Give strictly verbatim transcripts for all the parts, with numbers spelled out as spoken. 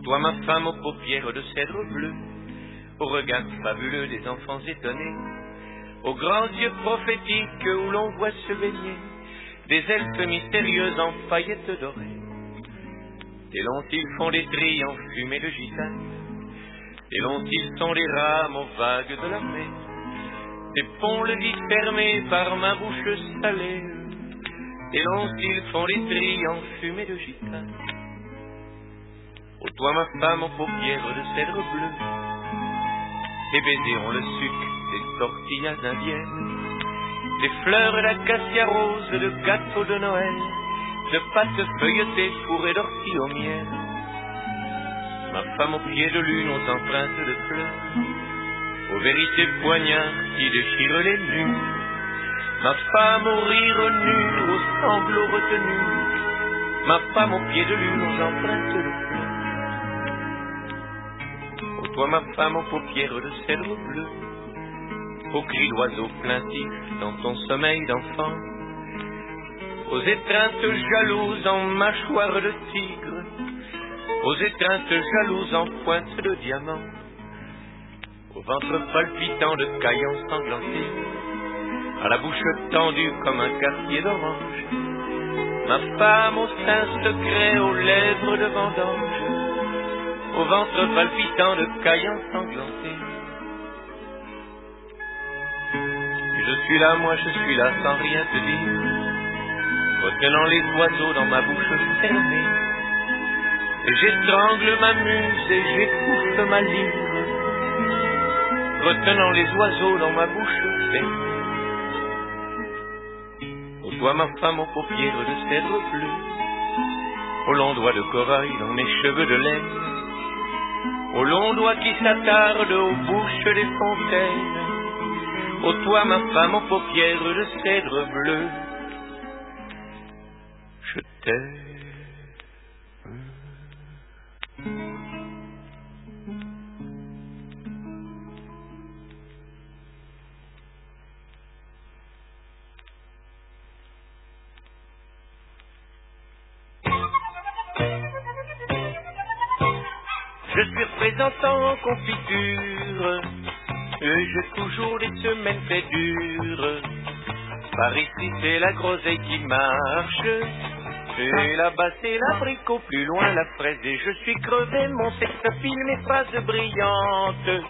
toi ma femme aux paupières de cèdre bleu, au regard fabuleux des enfants étonnés, aux grands yeux prophétiques où l'on voit se baigner des elfes mystérieuses en paillettes dorées. Des longs ils font des trilles en fumée de gitane, des longs ils sont les rames aux vagues de la mer, des ponts-levis fermés par ma bouche salée, des longs ils font des trilles en fumée de gitane. Ô toi ma femme aux paupières de cèdre bleu, tes baisers ont le sucre des tortillas indiennes, des fleurs d'acacia rose, de gâteaux de Noël, de pâtes feuilletées fourrées d'ortie au miel. Ma femme aux pieds de lune, aux empreintes de fleurs, aux vérités poignards qui déchirent les nues. Ma femme au rire nu, aux sanglots retenus, ma femme aux pieds de lune, aux empreintes de fleurs. Ô toi ma femme aux paupières de cèdre bleu, aux cris d'oiseaux plaintifs dans ton sommeil d'enfant, aux étreintes jalouses en mâchoires de tigre, aux étreintes jalouses en pointes de diamant, au ventre palpitant de cailles ensanglantées, à la bouche tendue comme un quartier d'orange, ma femme aux seins secrets, aux lèvres de vendange, au ventre palpitant de cailles ensanglantées. Je suis là, moi je suis là sans rien te dire, retenant les oiseaux dans ma bouche fermée, et j'étrangle ma muse et j'écoute ma lyre, retenant les oiseaux dans ma bouche fermée. Ô toi ma femme aux paupières de cèdre bleu, aux longs doigts de corail dans mes cheveux de laine, aux longs doigts qui s'attardent aux bouches des fontaines, ô toi ma femme aux paupières de cèdre bleu, je t'aime. Je suis représentant en confiture, et j'ai toujours des semaines très dures. Par ici c'est la groseille qui marche, et là-bas c'est l'abricot, plus loin la fraise. Et je suis crevé, mon sexe file mes phrases brillantes,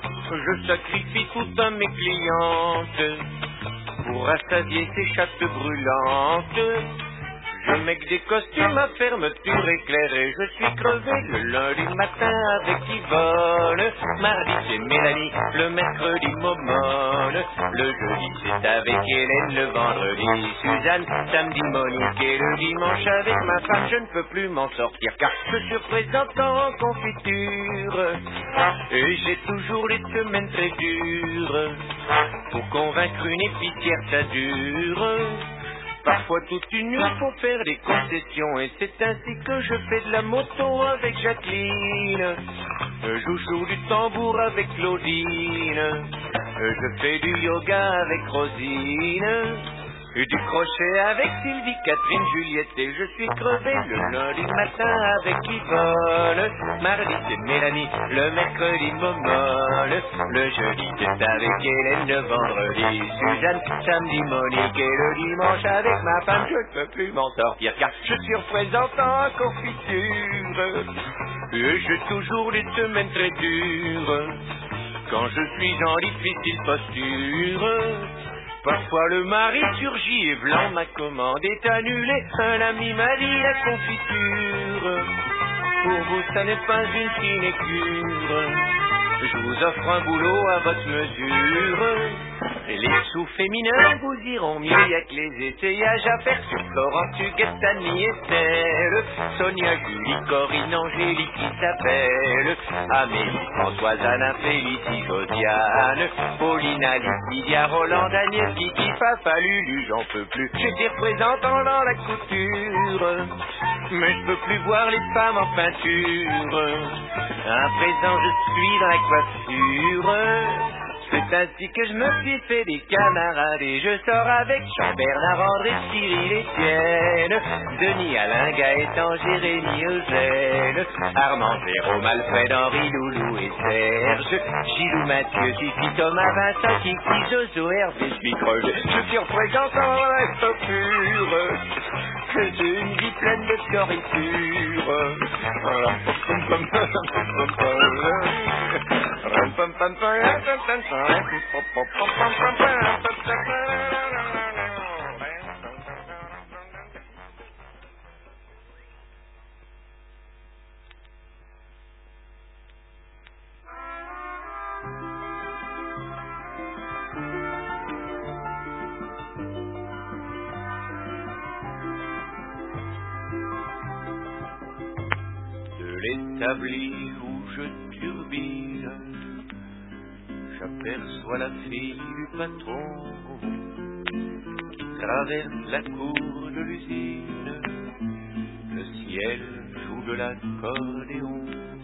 je sacrifie tout à mes clientes pour rassasier ces chattes brûlantes. Je mets que des costumes à fermeture éclairée. Je suis crevé le lundi matin avec Yvonne, mardi c'est Mélanie, le mercredi Momone, le jeudi c'est avec Hélène, le vendredi Suzanne, samedi Monique et le dimanche avec ma femme. Je ne peux plus m'en sortir car je suis représentant en confiture, et j'ai toujours des semaines très dures. Pour convaincre une épicière ça dure, parfois toute une nuit pour faire des concessions, et c'est ainsi que je fais de la moto avec Jacqueline, je joue du tambour avec Claudine, je fais du yoga avec Rosine, et du crochet avec Sylvie, Catherine, Juliette. Et je suis crevé le lundi matin avec Yvonne, mardi c'est Mélanie, le mercredi Momole, le jeudi c'est avec Hélène, le vendredi Suzanne, samedi Monique et le dimanche avec ma femme. Je ne peux plus m'en sortir car je suis représentant en confiture, et j'ai toujours des semaines très dures. Quand je suis en difficile posture, parfois le mari surgit et blanc, ma commande est annulée. Un ami m'a dit la confiture, pour vous ça n'est pas une sinécure, je vous offre un boulot à votre mesure. Les sous féminins vous iront mieux, y'a que les essayages à faire sur Florence, Huguette, Annie, Estelle, Sonia, Julie, Corinne, Angélique qui s'appelle Amélie, Françoise, Anna, Félicie, Josiane, Pauline, Alice, Lydia, Roland, Agnès, Kiki, Fafa, Lulu, j'en peux plus. J'étais représentant dans la couture, mais je peux plus voir les femmes en peinture. À présent je suis dans la coiffure, C'est ainsi que je me suis fait des camarades et je sors avec Jean-Bernard, André, Cyril, Étienne, Denis, Alain, Gaëtan, Jérémy, Eugène, Armand, Jérôme, Alfred, Henri, Loulou et Serge, Gilou, Mathieu, Fifi, Thomas, Vincent, Kiki, Jojo, Hervé, je suis crevé. Je suis représentant dans la reste pure, que j'ai une vie pleine de fioritures. De l'établi où je turbine, j'aperçois la fille du patron qui traverse la cour de l'usine. Le ciel joue de l'accordéon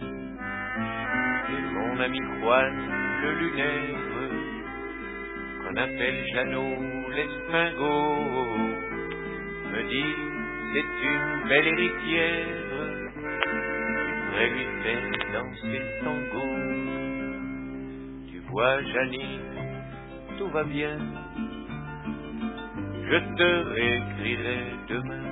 et mon ami Juan le lunaire, qu'on appelle Jeannot l'Espingot, me dit c'est une belle héritière, et lui faire danser le tango. Tu vois, Janine, tout va bien, je te réécrirai demain.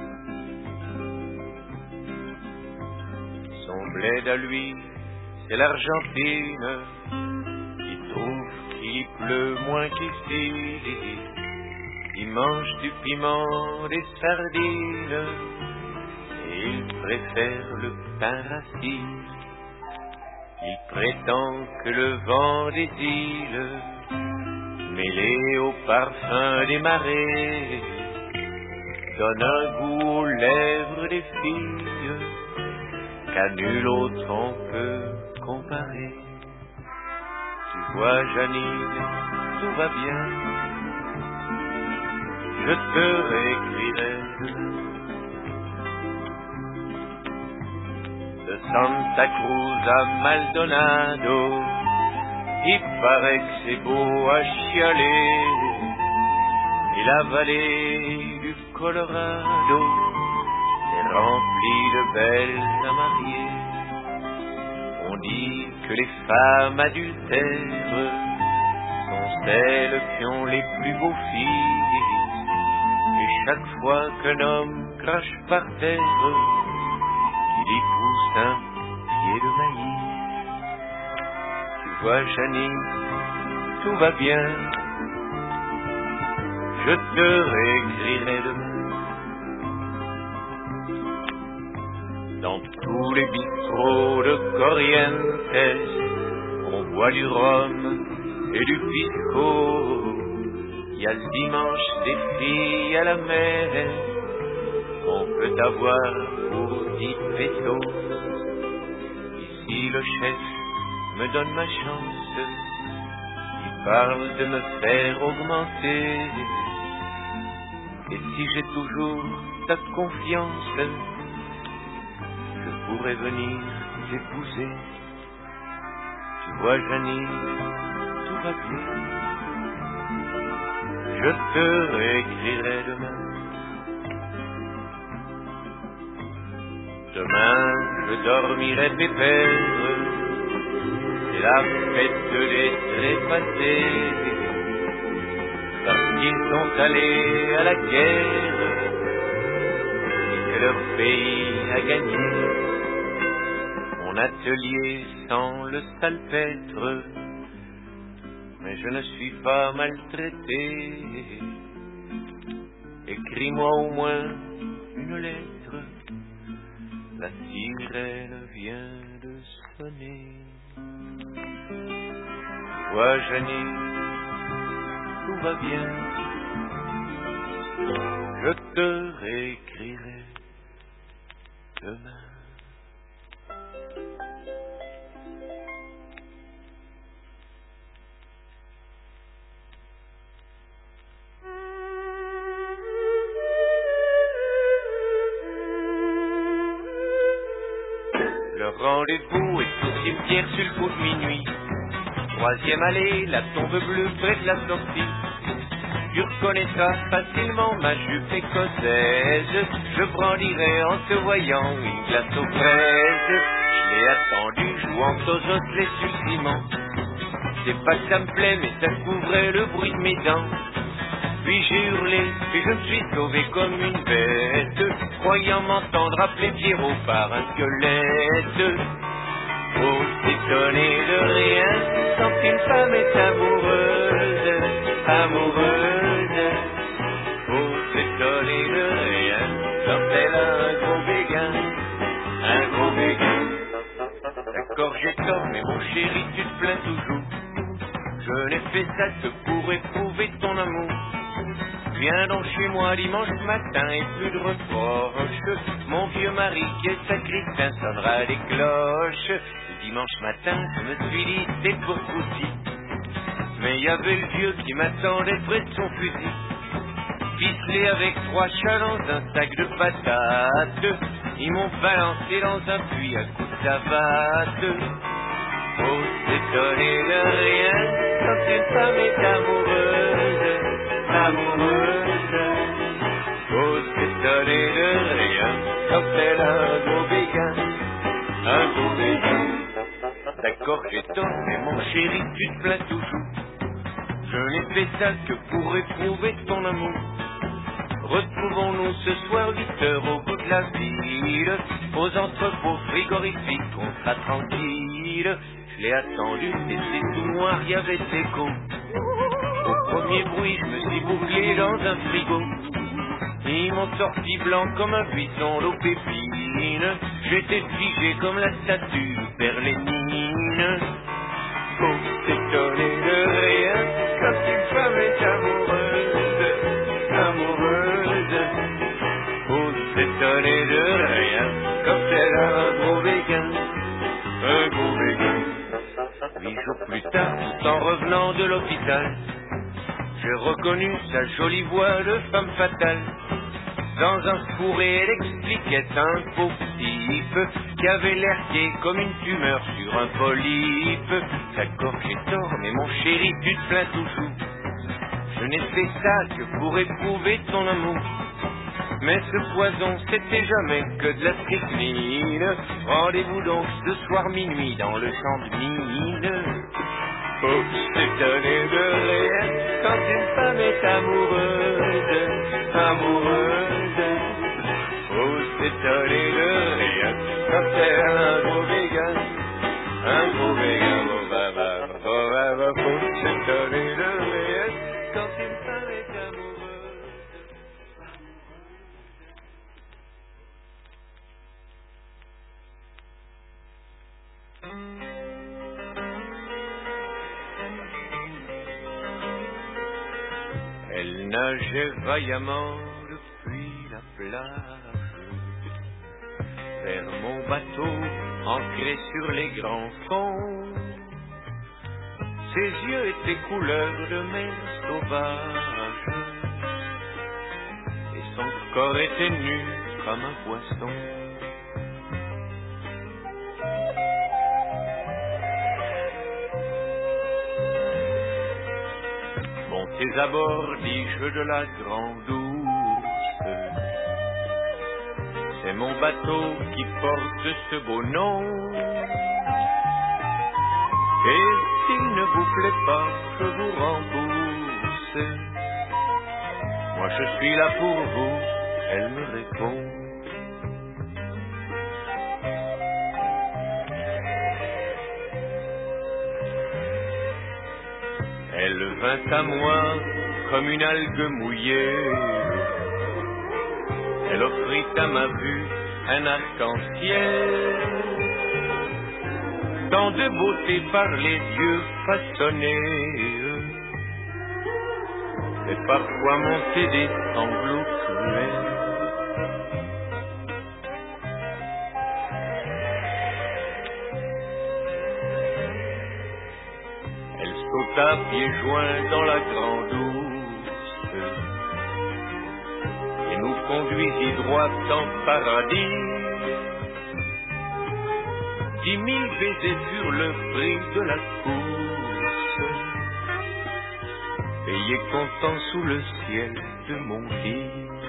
Son bled à lui, c'est l'Argentine, il trouve qu'il pleut moins qu'ici, il mange du piment, des sardines, et il préfère le pain rassis. Il prétend que le vent des îles, mêlé au parfum des marées, donne un goût aux lèvres des filles qu'à nul autre on peut comparer. Tu vois, Janine, tout va bien, je te réécrirai demain. De Santa Cruz à Maldonado, il paraît que c'est beau à chialer, et la vallée du Colorado est remplie de belles à marier. On dit que les femmes adultères sont celles qui ont les plus beaux fils, et chaque fois qu'un homme crache par terre, il y pousse un pied de maïs. Tu vois, Janine, tout va bien, je te réécrirai demain. Dans tous les bistrots de Corrientes, on boit du rhum et du pisco. Il y a le dimanche des filles à la mer, on peut avoir pour dix pesos. Ici le chef me donne ma chance, il parle de me faire augmenter. Et si j'ai toujours ta confiance, je pourrais venir t'épouser. Tu vois, Janine, tout va bien, je te réécrirai demain. Demain, je dormirai pépère, c'est la fête des trépassés, parce qu'ils sont allés à la guerre, et que leur pays a gagné. Mon atelier sent le salpêtre, mais je ne suis pas maltraité. Écris-moi au moins une lettre, la sirène vient de sonner. Toi, Janine, tout va bien, je te réécrirai demain. Le rendez-vous est au cimetière sur le coup de minuit. troisième allée, la tombe bleue près de la sortie. Tu reconnaîtras facilement ma jupe écossaise. Je brandirai en te voyant une glace aux fraises. Je l'ai attendu, jouant aux osselets sur le ciment. C'est pas que ça me plaît, mais ça couvrait le bruit de mes dents. Puis j'ai hurlé, et je me suis sauvé comme une bête, croyant m'entendre appeler Pierrot par un squelette. Oh, s'étonner de rien, quand une femme est amoureuse, amoureuse. Oh, s'étonner de rien, quand elle a un gros béguin, un gros béguin. D'accord, j'ai tort, mais mon chéri, tu te plains toujours. Je n'ai fait ça que pour éprouver ton amour. Viens donc chez moi dimanche matin et plus de reproches. Mon vieux mari qui est sacristain sonnera les cloches. Le dimanche matin, je me suis dit c'est pour Couty. Mais il y avait le vieux qui m'attendait près de son fusil. Ficelé avec trois chats dans un sac de patates. Ils m'ont balancé dans un puits à coups de savate. Oh, s'étonner de rien quand une femme est amoureuse, amoureuse. Oh, s'étonner de rien quand elle a un gros béguin, un gros béguin. D'accord, j'ai tort, mais mon chéri, tu te plains toujours. Je n'ai fait ça que pour éprouver ton amour. Retrouvons-nous ce soir huit heures au bout de la ville. Aux entrepôts frigorifiques, on sera tranquille. Je l'ai attendu, c'était tout noir, il y avait écho. Au premier bruit, je me suis bouclé dans un frigo. Ils m'ont sorti blanc comme un buisson d'eau pépine. J'étais figé comme la statue Père Lénine. Faut s'étonner de rien quand une femme est amoureuse, amoureuse. Faut s'étonner de rien quand elle a un gros béguin, un gros béguin. Huit jours plus tard, tout en revenant de l'hôpital, j'ai reconnu sa jolie voix de femme fatale. Dans un fourré, elle expliquait un pauvre type qui avait l'air gai comme une tumeur sur un polype. D'accord, j'ai tort, mais mon chéri, tu te plains toujours. Je n'ai fait ça que pour éprouver ton amour. Mais ce poison, c'était jamais que de la strychnine. Rendez-vous donc ce soir minuit dans le champ de mine. Faut s'étonner de rien quand une femme est amoureuse, amoureuse. Faut s'étonner de rien quand elle a un gros béguin, un gros béguin. Oh, bah, bah, oh, bah, bah, faut s'étonner de rien quand une femme est amoureuse. Elle nageait vaillamment depuis la plage vers mon bateau ancré sur les grands fonds. Ses yeux étaient couleur de mer sauvage et son corps était nu comme un poisson. Montez à bord, dis-je, de la Grande Ourse. C'est mon bateau qui porte ce beau nom. Et s'il ne vous plaît pas, je vous rembourse. Moi je suis là pour vous, elle me répond. Elle vint à moi comme une algue mouillée. Elle offrit à ma vue un arc-en-ciel, tant de beauté par les dieux façonnés. Et parfois monter des sanglots cruels. Elle sauta pieds joints dans la Grande Ourse et nous conduisit droit en paradis. Dix mille baisers furent le prix de la course. soyez contents sous le ciel de mon lit.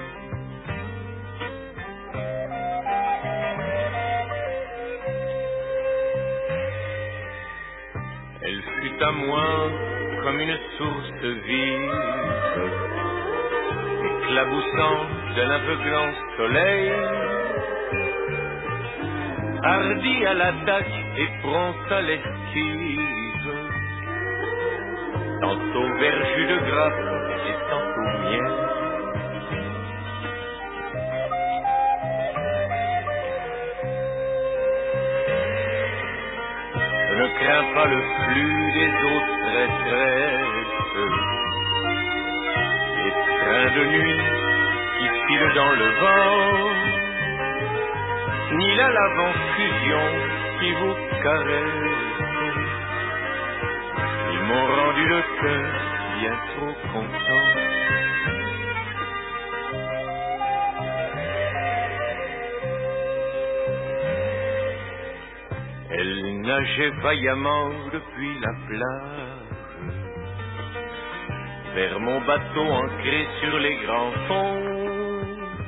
Elle fut à moi comme une source vive, éclaboussant d'un aveuglant soleil, hardie à l'attaque et prompte à l'esquive, tantôt verjus de grappe et tantôt miel. Je ne crains pas le flux des eaux traîtresses, les trains de nuit qui filent dans le vent, ni la lave en fusion qui vous caresse. Ils m'ont rendu le cœur bien trop content. Elle nageait vaillamment depuis la plage, vers mon bateau ancré sur les grands fonds.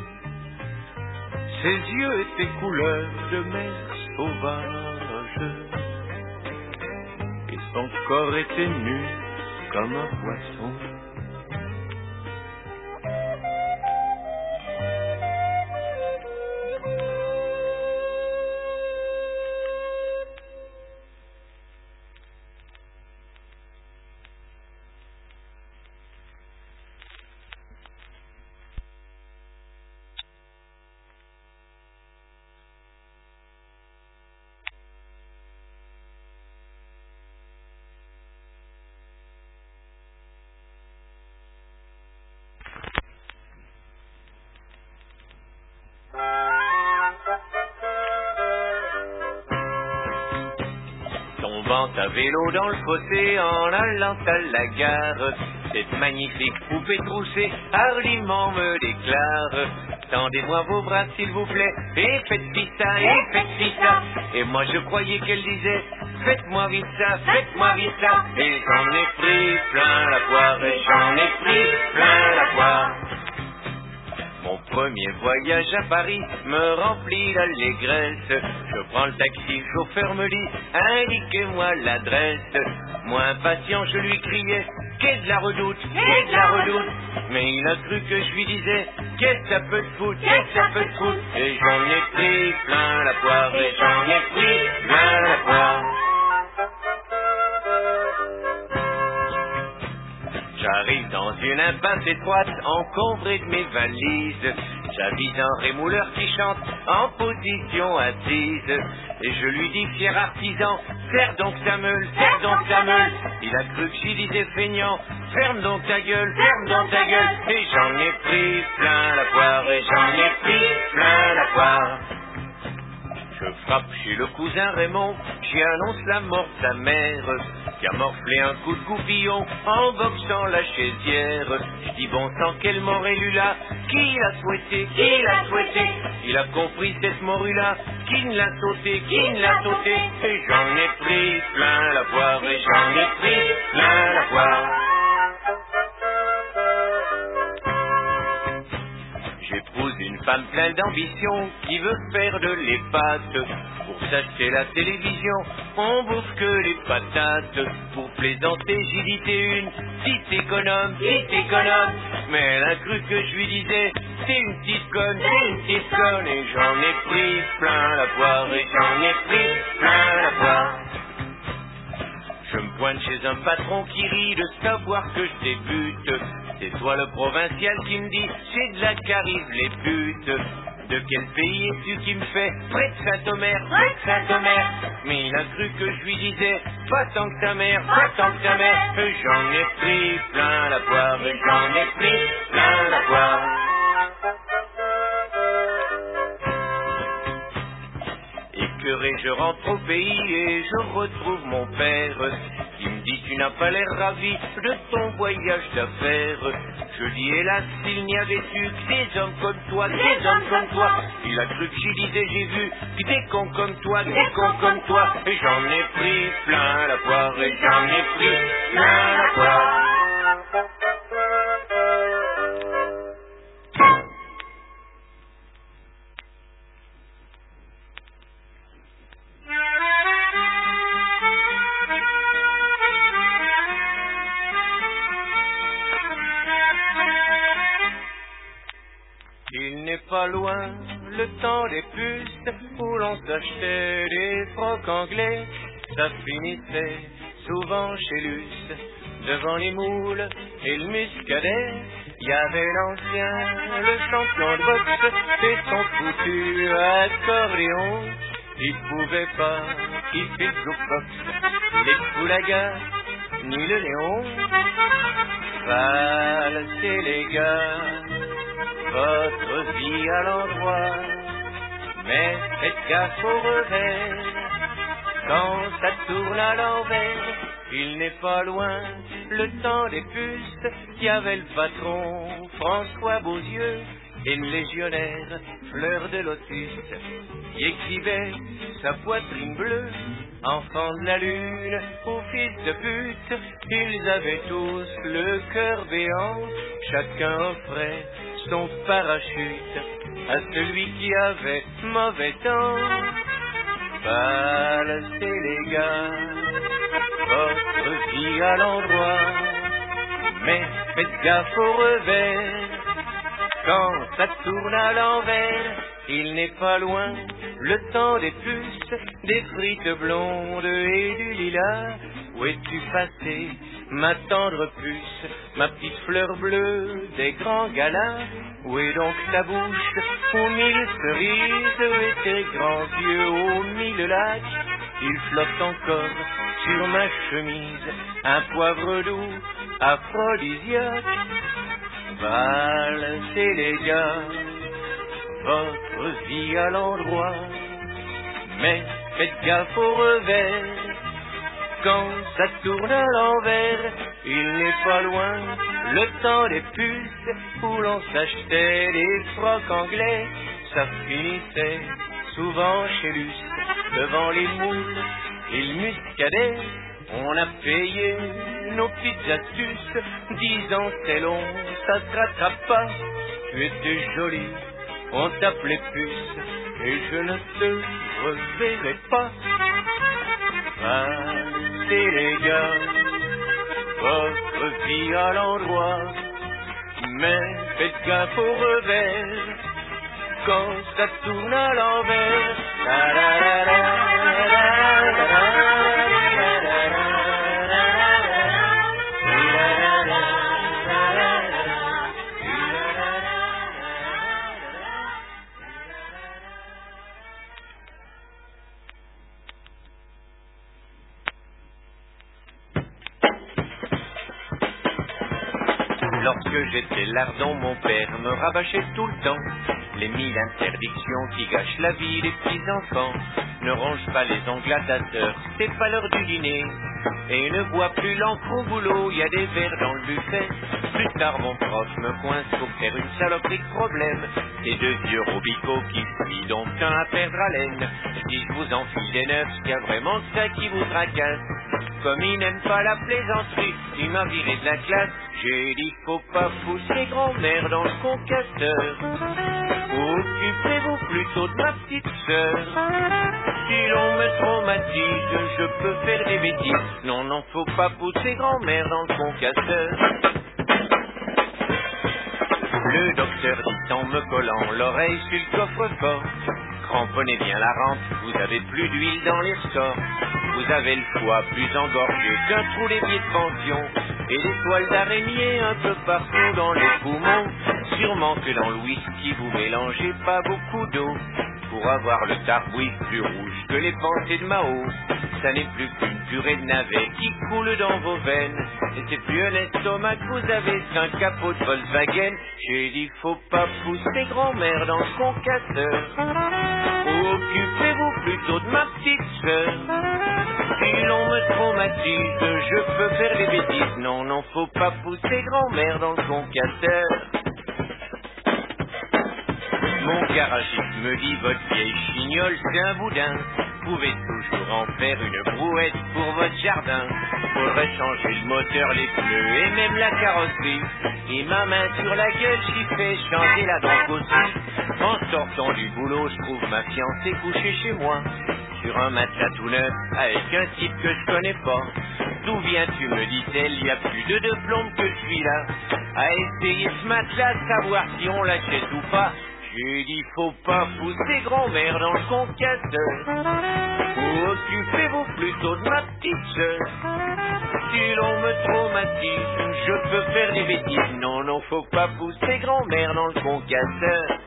Ses yeux étaient couleur de mer sauvage, et son corps était nu comme un poisson. Tombant à vélo dans le fossé en allant à la gare, cette magnifique poupée troussée hardiment me déclare: tendez-moi vos bras s'il vous plaît, et faites pista, et faites pista. Et moi je croyais qu'elle disait: faites-moi vite ça, faites-moi vite ça. Et j'en ai pris plein la poire, et j'en ai pris plein la poire. Mon premier voyage à Paris me remplit d'allégresse. Je prends le taxi, le chauffeur me dit: indiquez-moi l'adresse. Moi impatient, je lui criais: qu'est de la redoute, qu'est de la redoute. Mais il a cru que je lui disais: qu'est-ce que ça peut te foutre, qu'est-ce que ça peut te foutre. Et j'en ai pris plein la poire, et j'en ai pris plein la poire. J'arrive dans une impasse étroite, encombrée de mes valises. J'avise un rémouleur qui chante en position assise. Et je lui dis: fier artisan, serre donc ta meule, serre donc ta meule. Il a cru que j'y disais feignant: ferme donc ta gueule, ferme donc ta gueule. Et j'en ai pris plein la poire, et j'en ai pris plein la poire. Je frappe chez le cousin Raymond, j'y annonce la mort de sa mère, qui a morflé un coup de goupillon en boxant la chaisière. Je dis: bon sang, quelle morue-là, qui l'a souhaité, qui l'a souhaité. Il a compris cette morue-là, qui ne l'a sauté, qui ne l'a sauté. Et j'en ai pris plein la poire, et j'en ai pris plein la poire. J'épouse une femme pleine d'ambition qui veut faire de l'épate. Pour s'acheter la télévision, on bouffe que les patates. Pour plaisanter, j'y dis: t'es une petite économe, petite économe. Mais elle a cru que je lui disais: t'es une petite conne, t'es une petite conne. Et j'en ai pris plein la poire, et j'en ai pris plein la poire. Je me pointe chez un patron qui rit de savoir que je débute. C'est toi le provincial qui me dit: c'est de là qu'arrivent les putes. De quel pays es-tu qui me fait près de Saint-Omer, près de Saint-Omer. Mais il a cru que je lui disais: pas tant que ta mère, pas tant que ta mère. Et j'en ai pris plein la poire, et j'en ai pris plein la poire. Écœuré, je rentre au pays et je retrouve mon père, qui me dit: tu n'as pas l'air ravi de ton voyage d'affaires. Je dis: hélas, s'il n'y avait eu que des hommes comme toi, des hommes comme toi. Il a cru que j'y disais: j'ai vu que des cons comme toi, des cons comme toi. Et j'en ai pris plein la poire, et j'en ai pris plein la poire. Il n'est pas loin le temps des puces où l'on s'achetait des frocs anglais. Ça finissait souvent chez Luce, devant les moules et le muscadet. Il y avait l'ancien, le champion de boxe, et son foutu accordéon. Il pouvait pas kiffer le jukebox, les Koulagas, ni le Léon. Valsez les gars, votre vie à l'endroit, mais faites gaffe au revers, quand ça tourne à l'envers. Il n'est pas loin le temps des puces, qui avait le patron François Beaulieu et le légionnaire Fleur de Lotus, qui écrivait sa poitrine bleue. Enfants de la lune ou fils de pute, ils avaient tous le cœur béant. Chacun offrait son parachute à celui qui avait mauvais temps. Balancez les gars, votre vie à l'endroit, mais faites gaffe au revers, quand ça tourne à l'envers. Il n'est pas loin le temps des puces, des frites blondes et du lilas. Où es-tu passé, ma tendre puce, ma petite fleur bleue des grands galas? Où est donc ta bouche aux mille cerises et tes grands yeux aux mille lacs? Il flotte encore sur ma chemise un poivre doux aphrodisiaque. Valsez les gars, votre vie à l'endroit, mais faites gaffe au revers, quand ça tourne à l'envers. Il n'est pas loin le temps des puces où l'on s'achetait des frocs anglais. Ça finissait souvent chez Luce, devant les moules et le muscadet. On a payé nos petites astuces, disant c'est long, ça se rattrape pas. Tu étais jolie, on t'appelait puce, et je ne te reverrai pas. Valsez les gars, votre vie à l'endroit, mais faites gaffe au revers, quand ça tourne à l'envers. La, la, la, la, la, la, la. Lorsque j'étais lardon, mon père me rabâchait tout le temps les mille interdictions qui gâchent la vie des petits enfants. Ne ronge pas les ongles à ta sœur, c'est pas l'heure du dîner. Et ne bois plus l'encre au boulot, y a des verres dans le buffet. Plus tard mon prof me coince pour faire une saloperie de problème. Et deux vieux robicots qui fuient, donc un à perdre haleine. Si je vous enfile des neufs, y a vraiment que ça qui vous tracasse. Comme il n'aime pas la plaisanterie, il m'a viré de la classe. J'ai dit faut pas pousser grand-mère dans le concasseur. Occupez-vous plutôt de ma petite sœur. Si l'on me traumatise, je peux faire des bêtises. Non, non, faut pas pousser grand-mère dans le concasseur. Le docteur dit en me collant l'oreille sur le coffre-fort: cramponnez bien la rampe, vous avez plus d'huile dans les ressorts. Vous avez le foie plus engorgé qu'un trou d'évier de pension, et des toiles d'araignée un peu partout dans les poumons. Sûrement que dans le whisky vous mélangez pas beaucoup d'eau, pour avoir le tarbouille plus rouge que les pensées de Mao. Ça n'est plus qu'une purée de navets qui coule dans vos veines, et c'est plus un estomac que vous avez, c'est un capot de Volkswagen. J'ai dit faut pas pousser grand-mère dans le concasseur. Occupez-vous plutôt de ma petite sœur. Si l'on me traumatise, je peux faire des bêtises. Non, non, faut pas pousser grand-mère dans le concasseur. Mon garagiste me dit votre vieille chignole c'est un boudin. Vous pouvez toujours en faire une brouette pour votre jardin. Faudrait changer le moteur, les pneus et même la carrosserie. Et ma main sur la gueule j'y fais changer la dent aussi. En sortant du boulot, je trouve ma fiancée couchée chez moi, sur un matelas tout neuf avec un type que je connais pas. D'où viens-tu, me dit-elle, il y a plus de deux plombes que celui-là. À essayer ce matelas, savoir si on l'achète ou pas. J'ai dit faut pas pousser grand-mère dans le concasseur. Occupez-vous plutôt de ma petite sœur. Si l'on me traumatise, je peux faire des bêtises. Non, non, faut pas pousser grand-mère dans le concasseur.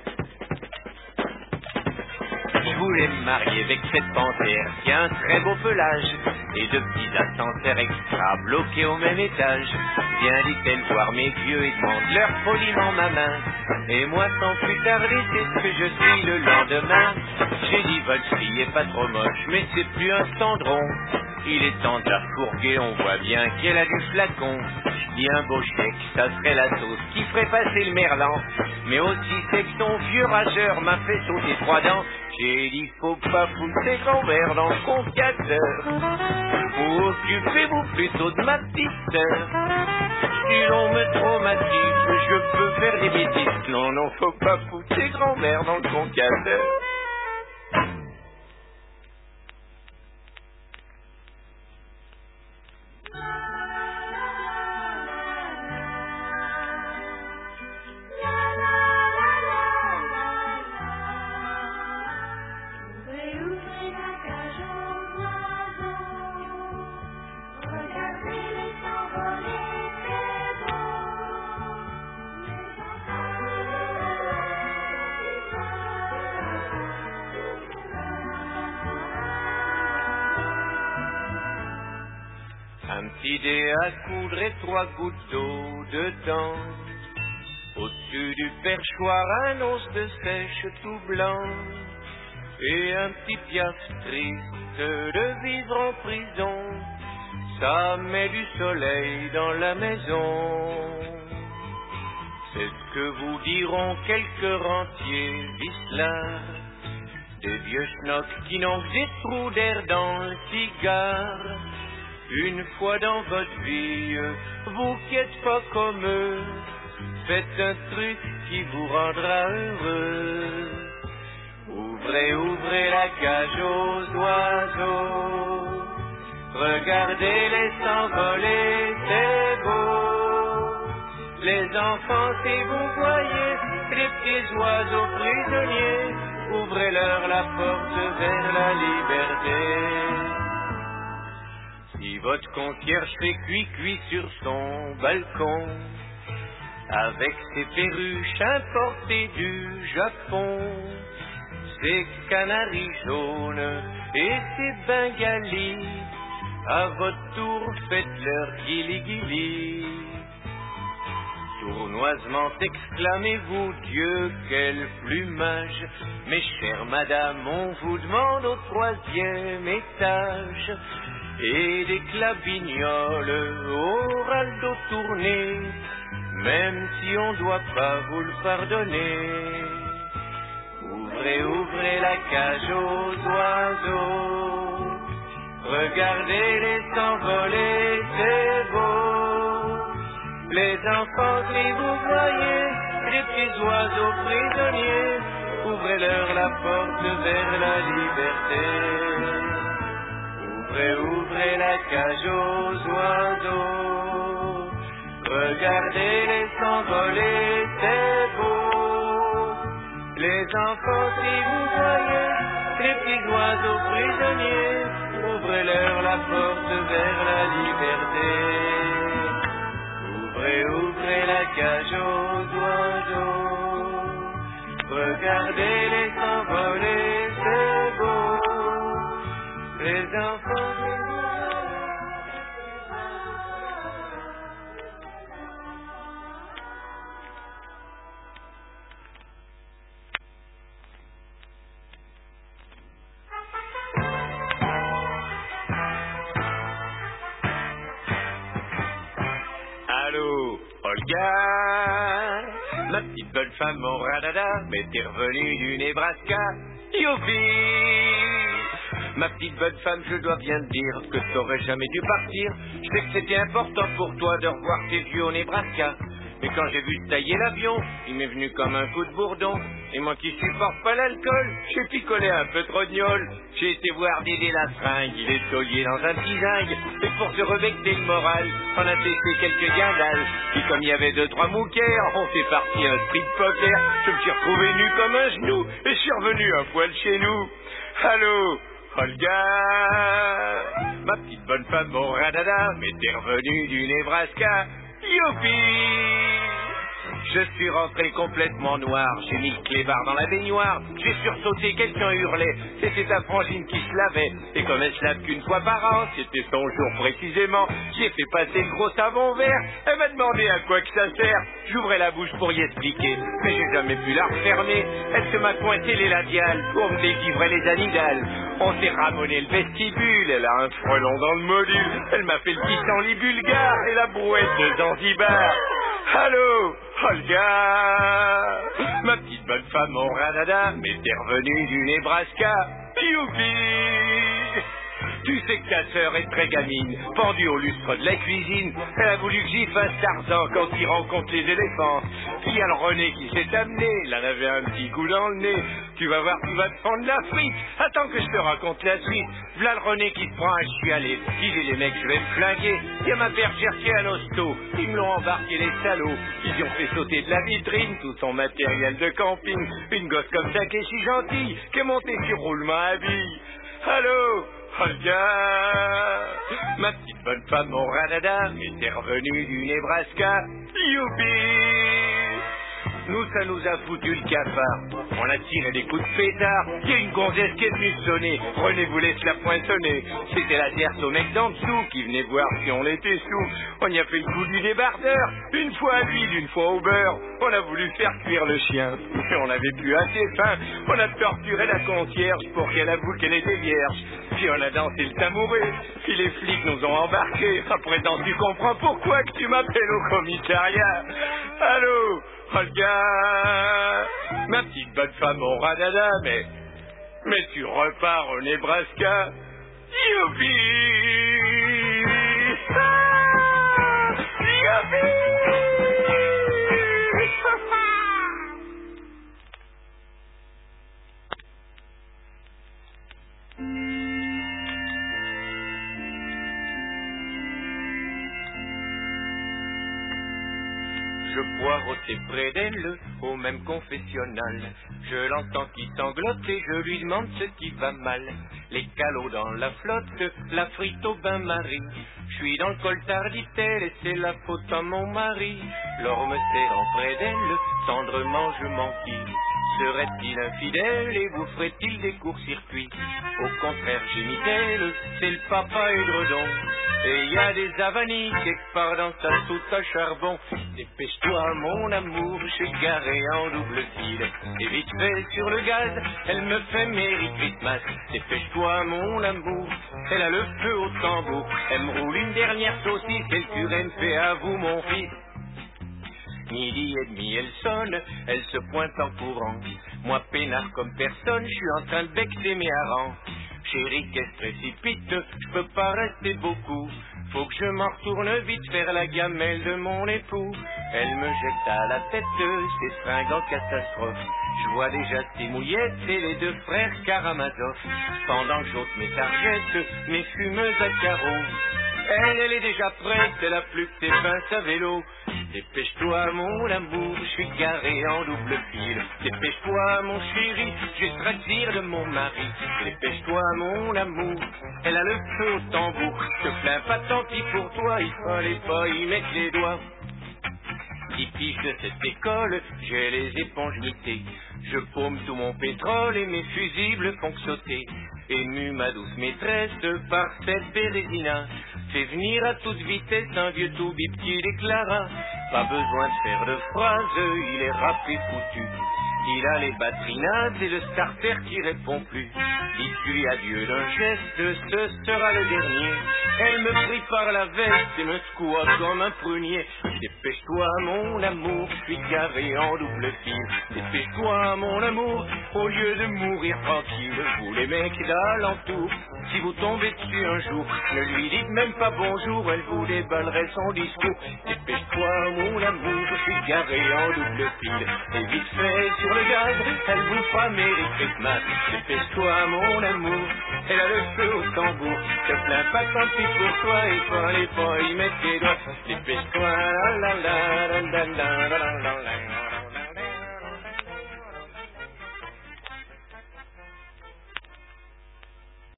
Je voulais me marier avec cette panthère qui a un très beau pelage et de petits ascenseurs extra bloqués au même étage. Viens, dit-elle, voir mes vieux et demande-leur poliment ma main. Et moi, sans plus tarder, c'est ce que je suis le lendemain. J'ai dit, votre fille est pas trop moche, mais c'est plus un cendron. Il est temps de la fourguer, on voit bien qu'elle a du flacon. Dis un beau chèque, ça serait la sauce qui ferait passer le merlan. Mais aussi c'est que ton vieux rageur m'a fait sauter trois dents. J'ai dit faut pas pousser grand-mère dans le concasseur. Occupez-vous plutôt de ma petite sœur. Si l'on me traumatise, je peux faire des bêtises. Non, non, faut pas pousser grand-mère dans le concasseur. Un petit dé à coudre et trois gouttes d'eau dedans. Au-dessus du perchoir, un os de sèche tout blanc. Et un petit piaf triste de vivre en prison. Ça met du soleil dans la maison. C'est ce que vous diront quelques rentiers vislards. Des vieux schnocks qui n'ont que des trous d'air dans le cigare. Une fois dans votre vie, vous qui êtes pas comme eux, faites un truc qui vous rendra heureux. Ouvrez, ouvrez la cage aux oiseaux. Regardez-les s'envoler, c'est beau. Les enfants, si vous voyez les petits oiseaux prisonniers, ouvrez-leur la porte vers la liberté. Si votre concierge fait cuit-cuit sur son balcon, avec ses perruches importées du Japon, ses canaris jaunes et ses bengalis, à votre tour faites-leur guili-guili. Sournoisement exclamez-vous, Dieu, quel plumage, mes chères madames, on vous demande au troisième étage. Et des clabignoles au raldo tourné, même si on doit pas vous le pardonner. Ouvrez, ouvrez la cage aux oiseaux. Regardez-les s'envoler, c'est beau. Les enfants, si vous voyez les petits oiseaux prisonniers, ouvrez-leur la porte vers la liberté. Ouvrez, ouvrez la cage aux oiseaux. Regardez-les s'envoler, c'est beau. Les enfants, si vous voyez les petits oiseaux prisonniers, ouvrez-leur la porte vers la liberté. Ouvrez, ouvrez la cage aux oiseaux. Regardez-les s'envoler, c'est beau. Les enfants, allô, Olga, ma petite bonne femme, mon radada, mais t'es revenue du Nebraska, youpi! Ma petite bonne femme, je dois bien te dire que t'aurais jamais dû partir. Je sais que c'était important pour toi de revoir tes vieux au Nebraska. Mais quand j'ai vu tailler l'avion, il m'est venu comme un coup de bourdon. Et moi qui supporte pas l'alcool, j'ai picolé un peu trop de gnôle. J'ai été voir Dédé la fringue, il est taulier dans un petit zingue. Et pour se rebecter le moral, on a testé quelques guindales. Puis comme il y avait deux, trois mouquères, on s'est parti un street poker. Je me suis retrouvé nu comme un genou, et je suis revenu un poil chez nous. Allô, Olga, ma petite bonne femme, mon radada, mais t'es revenu du Nebraska. Youpi! Je suis rentré complètement noir, j'ai mis le clébard dans la baignoire, j'ai sursauté, quelqu'un hurlait, c'était ta frangine qui se lavait, et comme elle se lave qu'une fois par an, c'était son jour précisément, j'ai fait passer le gros savon vert, elle m'a demandé à quoi que ça sert, j'ouvrais la bouche pour y expliquer, mais j'ai jamais pu la refermer, elle se m'a coincé les labiales, pour me délivrer les amygdales, on s'est ramonné le vestibule, elle a un frelon dans le module, elle m'a fait le pissenlit bulgare et la brouette de Zanzibar. Allô, Olga, ma petite bonne femme, mon radada, mais t'es revenu du Nebraska, youpi! Tu sais que ta sœur est très gamine, pendue au lustre de la cuisine. Elle a voulu que j'y fasse Tarzan quand il rencontre les éléphants. Puis il y a le René qui s'est amené, il en avait un petit coup dans le nez. Tu vas voir, tu vas te prendre la frite. Attends que je te raconte la suite. V'là le René qui se prend à chialer. Dis les mecs, je vais me flinguer. Il y a ma bergère qui est un hosto. Ils me l'ont embarqué les salauds. Ils y ont fait sauter de la vitrine tout son matériel de camping. Une gosse comme ça qui est si gentille, qui est montée sur roulement à billes. Allô, Olga, ma petite bonne femme, mon radada, mais t'es revenu du Nebraska, youpi! Nous, ça nous a foutu le cafard. On a tiré des coups de pétard. Il y a une gonzesse qui est venue sonner. René vous laisse la poinçonner. C'était la tierce au mec d'en dessous qui venait voir si on était sous. On y a fait le coup du débardeur. Une fois à l'huile, une fois au beurre. On a voulu faire cuire le chien. Mais on avait plus assez faim. On a torturé la concierge pour qu'elle avoue qu'elle était vierge. Puis on a dansé le tamouré. Puis les flics nous ont embarqués. À présent, tu comprends pourquoi que tu m'appelles au commissariat. Allô, Olga, ma petite bonne femme, mon radada, mais, mais tu repars au Nebraska, youpi, ah, youpi. Je poireautais près d'elle, au même confessionnal. Je l'entends qui sanglote et je lui demande ce qui va mal. Les calots dans la flotte, la frite au bain-marie. Je suis dans le coltard, dit-elle, et c'est la faute à mon mari. L'orme serrant près d'elle, tendrement je m'enquille. Serait-il infidèle et vous ferait-il des courts-circuits? Au contraire, gémit-elle, c'est le papa édredon. Et il y a des avanies quelque part dans sa soute à charbon. Dépêche-toi mon amour, je suis garé en double fil. Et vite fait sur le gaz, elle me fait Merry Christmas. Dépêche-toi mon amour, elle a le feu au tambour. Elle me roule une dernière saucisse, quel curé me fait à vous mon fils. Midi et demi elle sonne, elle se pointe en courant. Moi peinard comme personne, je suis en train de becter mes harengs. Chérie, qu'est-ce précipite, je peux pas rester beaucoup. Faut que je m'en retourne vite faire la gamelle de mon époux. Elle me jette à la tête ses fringues en catastrophe. Je vois déjà ses mouillettes et les deux frères Karamazov. Pendant que j'ôte mes targettes, mes fumeuses à carreaux. Elle, elle est déjà prête, elle a plus que ses pinces à vélo. Dépêche-toi mon amour, je suis garé en double fil. Dépêche-toi mon chéri, je vais te rattir de mon mari. Dépêche-toi mon amour, elle a le feu au tambour. Te plains pas, tant pis pour toi, il fallait pas y mettre les doigts. Dix piges de cette école, j'ai les éponges mitées. Je paume tout mon pétrole et mes fusibles font que sauter. Émue ma douce maîtresse par cette bérésina, fait venir à toute vitesse un vieux tout bip qui déclara: pas besoin de faire de phrases, il est râpé foutu. Il a les batteries nazes et le starter qui répond plus. Dis-lui adieu d'un geste, ce sera le dernier. Elle me prit par la veste et me secoua comme un prunier. Dépêche-toi mon amour, je suis garé en double fil. Dépêche-toi mon amour, Au lieu de mourir tranquille, vous les mecs d'alentour, si vous tombez dessus un jour, ne lui dites même pas bonjour, elle vous déballerait son discours. Dépêche-toi mon amour, je suis garé en double fil, et vite fait sur le gaz, elle vous fera Merry Christmas. Dépêche-toi mon amour, elle a le feu au tambour, te plains pas, tant pis pour toi, et fallait pas y mettre tes doigts. Dépêche-toi.